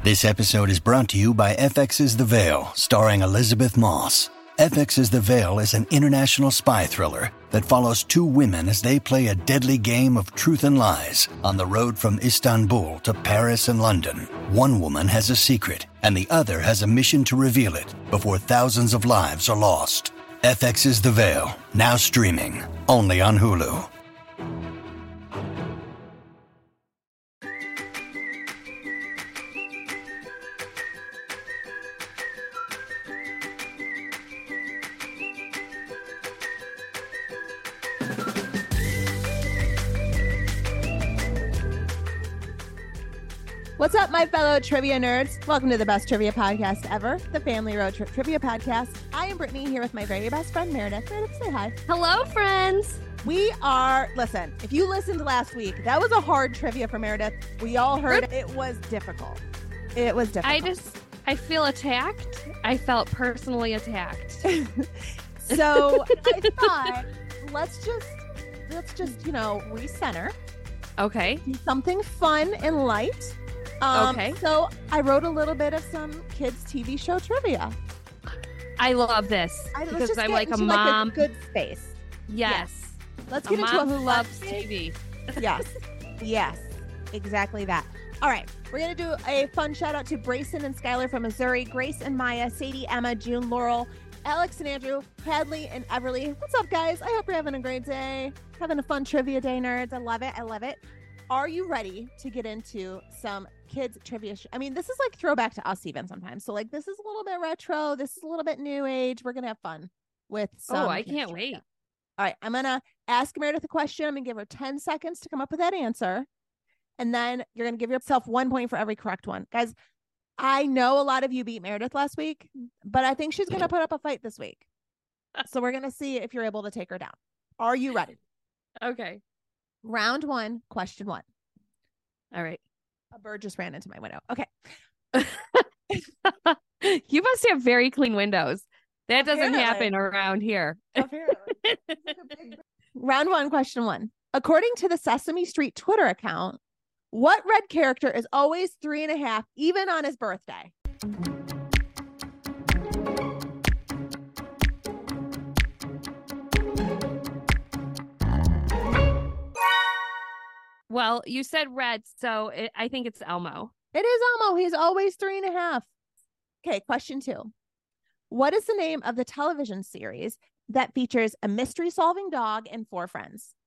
This episode is brought to you by FX's The Veil, starring Elizabeth Moss. FX's The Veil is an international spy thriller that follows two women as they play a deadly game of truth and lies on the road from Istanbul to Paris and London. One woman has a secret, and the other has a mission to reveal it before thousands of lives are lost. FX's The Veil, now streaming, only on Hulu. What's up, my fellow trivia nerds? Welcome to the best trivia podcast ever, the Family Road Trip Trivia Podcast. I am Brittany, here with my very best friend, Meredith. Meredith, say hi. Hello, friends. Listen, if you listened last week, that was a hard trivia for Meredith. We all heard it was difficult. It was difficult. I feel attacked. I felt personally attacked. So I thought, let's just, recenter. Okay. Do something fun and light. Okay. So I wrote a little bit of some kids' TV show trivia. I love this because I'm like a mom. Like a good space. Yes. Let's get into mom a who loves TV. Yes, exactly that. All right, we're gonna do a fun shout out to Brayson and Skylar from Missouri, Grace and Maya, Sadie, Emma, June, Laurel, Alex and Andrew, Hadley and Everly. What's up, guys? I hope you're having a great day. Having a fun trivia day, nerds. I love it. Are you ready to get into some kids trivia? This is like throwback to us even sometimes. So like this is a little bit retro. This is a little bit new age. We're going to have fun with some. Oh, I can't wait. All right. I'm going to ask Meredith a question. I'm going to give her 10 seconds to come up with that answer. And then you're going to give yourself 1 point for every correct one. Guys, I know a lot of you beat Meredith last week, but I think she's going to put up a fight this week. So we're going to see if you're able to take her down. Are you ready? Okay. Round 1, question 1. All right. A bird just ran into my window. Okay. You must have very clean windows. That doesn't Apparently. happen around here. Apparently. Round 1, question 1. According to the Sesame Street Twitter account, what red character is always 3.5, even on his birthday? Well, you said red, so I think it's Elmo. It is Elmo. He's always 3.5. Okay, question 2. What is the name of the television series that features a mystery-solving dog and 4 friends?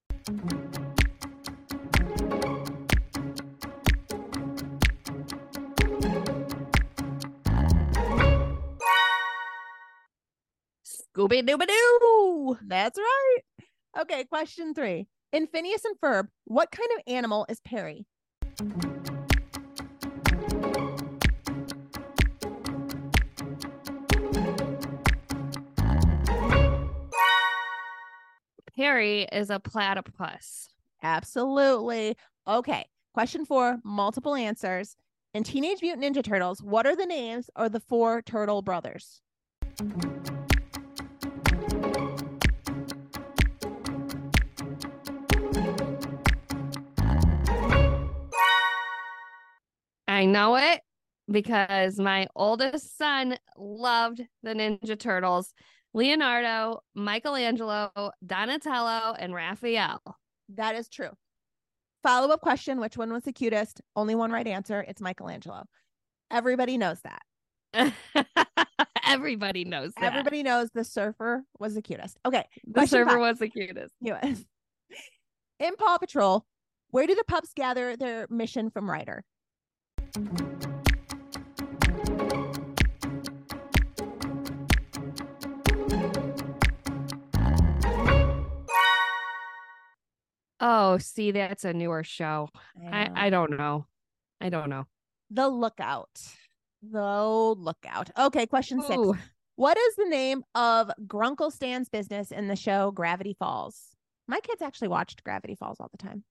Scooby-Dooby-Doo. That's right. Okay, question 3. In Phineas and Ferb, what kind of animal is Perry? Perry is a platypus. Absolutely. Okay, question 4, multiple answers. In Teenage Mutant Ninja Turtles, what are the names of the 4 turtle brothers? I know it because my oldest son loved the Ninja Turtles. Leonardo, Michelangelo, Donatello, and Raphael. That is true. Follow-up question, which one was the cutest? Only one right answer. It's Michelangelo. Everybody knows that. Everybody knows that. Everybody knows the surfer was the cutest. Okay. The surfer was the cutest. He was. In Paw Patrol, where do the pups gather their mission from Ryder? Oh, see, that's a newer show. I don't know. The Lookout. Okay, question 6. Ooh. What is the name of Grunkle Stan's business in the show Gravity Falls? My kids actually watched Gravity Falls all the time.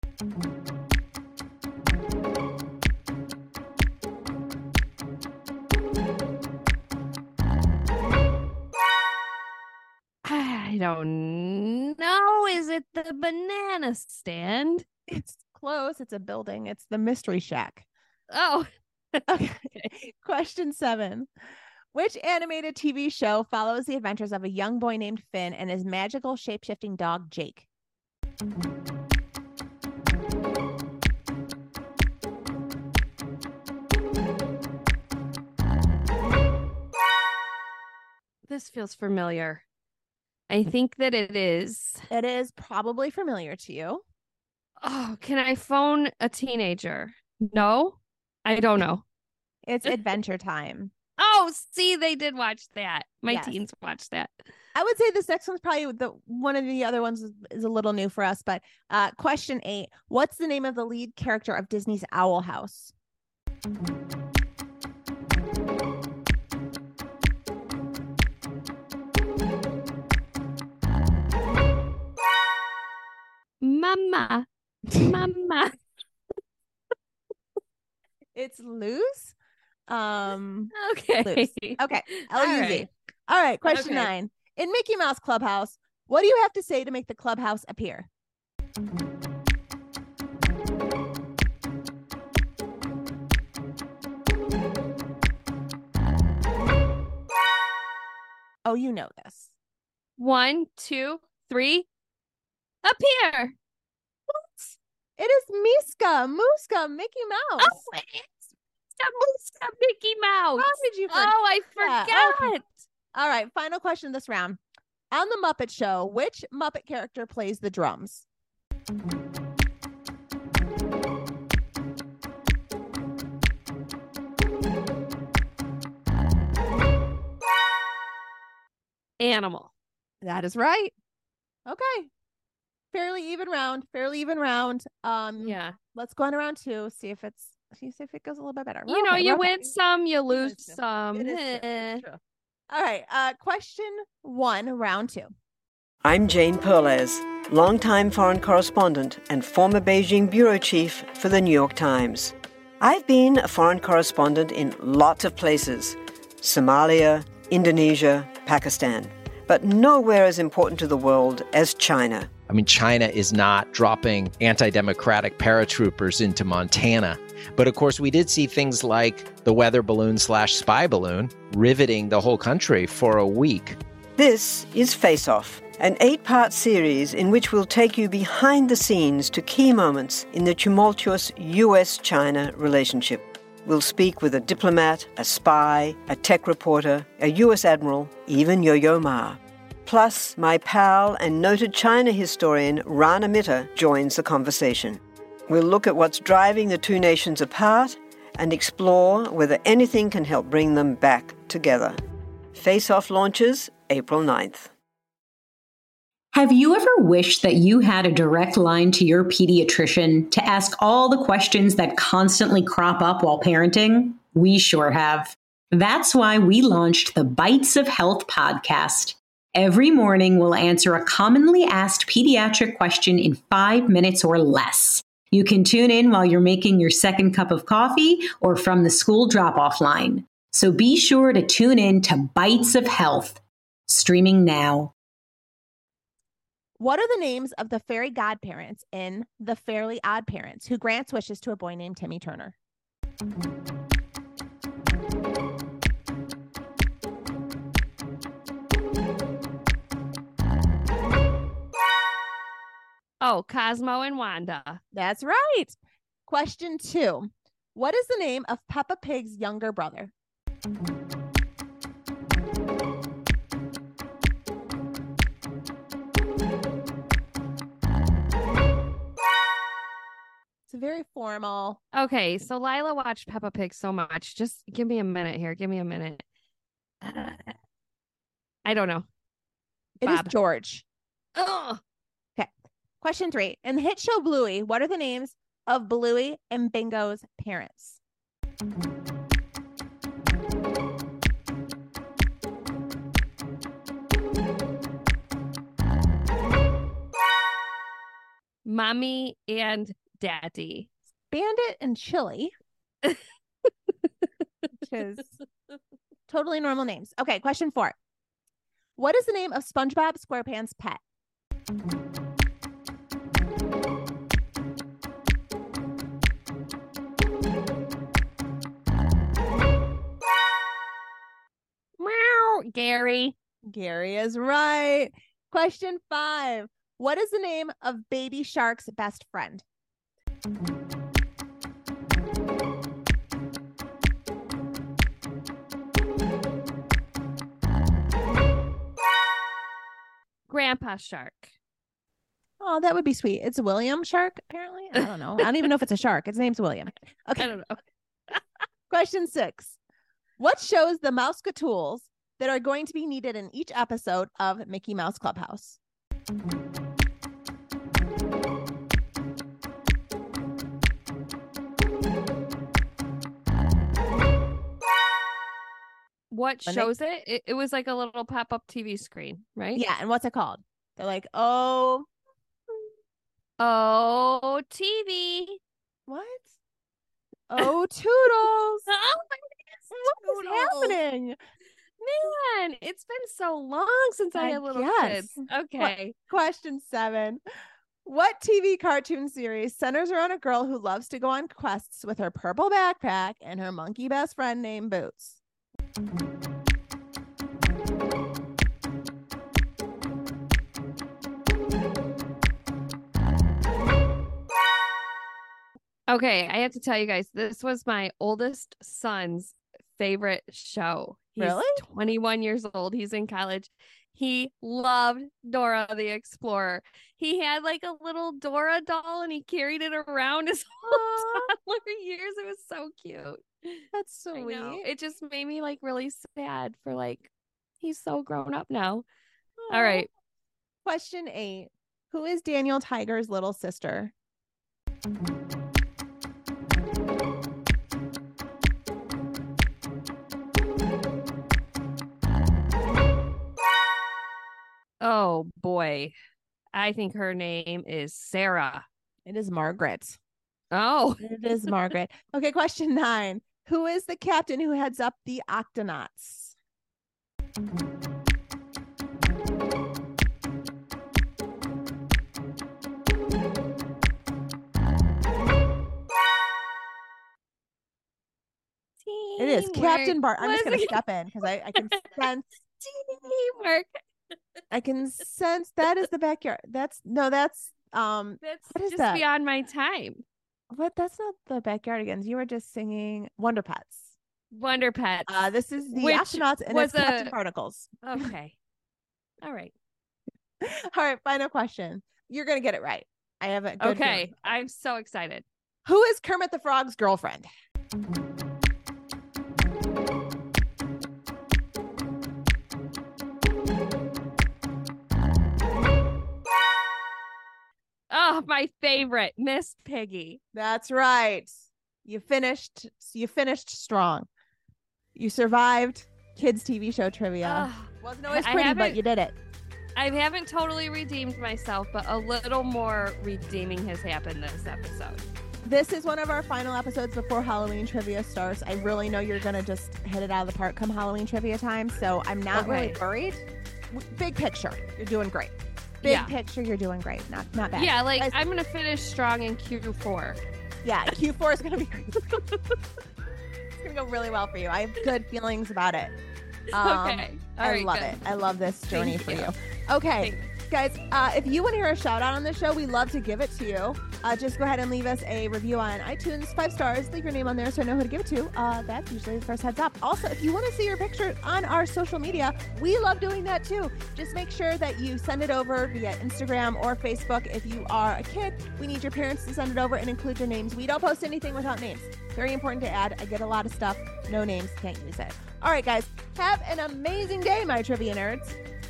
I don't know. Is it the banana stand? It's close. It's a building. It's the Mystery Shack. Oh, Okay. Question 7. Which animated TV show follows the adventures of a young boy named Finn and his magical shape-shifting dog, Jake? This feels familiar. I think that it is. It is probably familiar to you. Oh, can I phone a teenager? No, I don't know. It's Adventure Time. Oh, see, they did watch that. My Yes. teens watched that. I would say this next one's probably one of the other ones is a little new for us. But question 8. What's the name of the lead character of Disney's Owl House? Mama. Mama. It's Luz. Okay. Luz. Okay. All L-U-Z. right. All right. Question Okay. 9. In Mickey Mouse Clubhouse, what do you have to say to make the clubhouse appear? Oh, you know this. 1, 2, 3. Appear. It is Muska, Mickey Mouse. Oh, it is Muska Mickey Mouse. How did you forget? Oh, I that? forgot. Okay. All right, final question this round. On The Muppet Show, which Muppet character plays the drums? Animal. That is right. Okay. Fairly even round. Yeah. Let's go on to round 2, see if it goes a little bit better. You know, Okay, you we're okay. win some, you lose is true. some. It is true. It's true. All right. Question 1, round 2. I'm Jane Perlez, longtime foreign correspondent and former Beijing bureau chief for the New York Times. I've been a foreign correspondent in lots of places: Somalia, Indonesia, Pakistan, but nowhere as important to the world as China. I mean, China is not dropping anti-democratic paratroopers into Montana. But of course, we did see things like the weather balloon / spy balloon riveting the whole country for a week. This is Face Off, an 8-part series in which we'll take you behind the scenes to key moments in the tumultuous U.S.-China relationship. We'll speak with a diplomat, a spy, a tech reporter, a U.S. admiral, even Yo-Yo Ma. Plus, my pal and noted China historian Rana Mitter joins the conversation. We'll look at what's driving the two nations apart and explore whether anything can help bring them back together. Face Off launches April 9th. Have you ever wished that you had a direct line to your pediatrician to ask all the questions that constantly crop up while parenting? We sure have. That's why we launched the Bites of Health podcast. Every morning, we'll answer a commonly asked pediatric question in 5 minutes or less. You can tune in while you're making your second cup of coffee or from the school drop-off line. So be sure to tune in to Bites of Health, streaming now. What are the names of the fairy godparents in The Fairly Odd Parents who grants wishes to a boy named Timmy Turner? Oh, Cosmo and Wanda. That's right. Question 2. What is the name of Peppa Pig's younger brother? It's very formal. Okay, so Lila watched Peppa Pig so much. Just give me a minute here. Give me a minute. I don't know. It is Bob. George. Oh, Question 3. In the hit show Bluey, what are the names of Bluey and Bingo's parents? Mommy and Daddy. Bandit and Chili, which is totally normal names. Okay, question 4. What is the name of SpongeBob SquarePants' pet? It's Gary. Gary is right. Question 5. What is the name of Baby Shark's best friend? Grandpa Shark. Oh, that would be sweet. It's William Shark, apparently. I don't know. I don't even know if it's a shark. Its name's William. Okay. I don't know. Question 6. What shows the Mouseka tools that are going to be needed in each episode of Mickey Mouse Clubhouse? What shows it? It was like a little pop-up TV screen, right? Yeah, and what's it called? They're like, oh, TV. what? Oh, Toodles. Oh my What is happening? Man, it's been so long since I had little kids. Okay. Question 7. What TV cartoon series centers around a girl who loves to go on quests with her purple backpack and her monkey best friend named Boots? Okay, I have to tell you guys, this was my oldest son's favorite show. He's Really? 21 years old. He's in college. He loved Dora the Explorer. He had like a little Dora doll and he carried it around his whole toddler years. It was so cute. That's I sweet. know. It just made me like really sad for like, he's so grown up now. All right. Question 8. Who is Daniel Tiger's little sister? Oh boy. I think her name is Sarah. It is Margaret. Oh, It is Margaret. Okay, question 9. Who is the captain who heads up the Octonauts? It is Captain Bart. I'm just going to step in because I can sense. Teamwork. I can sense that is the backyard. That's what is just that? beyond my time. What? That's not the Backyardigans. You were just singing Wonder Pets. Wonder Pets. This is the Which Octonauts and was it's Captain Barnacles. Okay. All right. All right, final question. You're going to get it right. I have a good Okay. feeling. I'm so excited. Who is Kermit the Frog's girlfriend? Oh, my favorite, Miss Piggy. That's right. You finished strong. You survived kids TV show trivia. Wasn't always pretty, but you did it. I haven't totally redeemed myself, but a little more redeeming has happened this episode. This is one of our final episodes before Halloween trivia starts. I really know you're going to just hit it out of the park come Halloween trivia time, so I'm not really worried. Big picture, you're doing great. Big picture, you're doing great. Not bad. Yeah, like Guys, I'm going to finish strong in Q4. Yeah, Q4 is going to be great. It's going to go really well for you. I have good feelings about it. Okay. All I right, love good. it. I love this journey Thank for you. you. Okay. Guys, if you want to hear a shout out on the show, we love to give it to you. Just go ahead and leave us a review on iTunes, 5 stars. Leave your name on there so I know who to give it to. That's usually the first heads up. Also, if you want to see your picture on our social media, we love doing that too. Just make sure that you send it over via Instagram or Facebook. If you are a kid, we need your parents to send it over and include your names. We don't post anything without names. Very important to add. I get a lot of stuff. No names, can't use it. All right, guys, have an amazing day, my trivia nerds.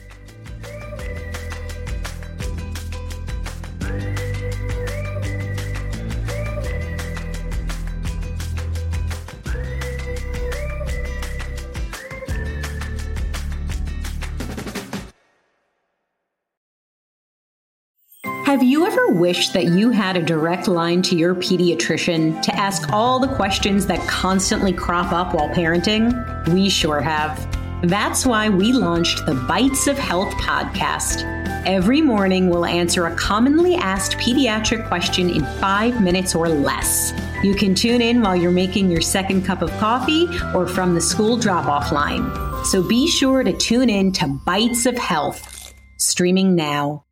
Have you ever wished that you had a direct line to your pediatrician to ask all the questions that constantly crop up while parenting? We sure have. That's why we launched the Bites of Health podcast. Every morning, we'll answer a commonly asked pediatric question in 5 minutes or less. You can tune in while you're making your second cup of coffee or from the school drop-off line. So be sure to tune in to Bites of Health, streaming now.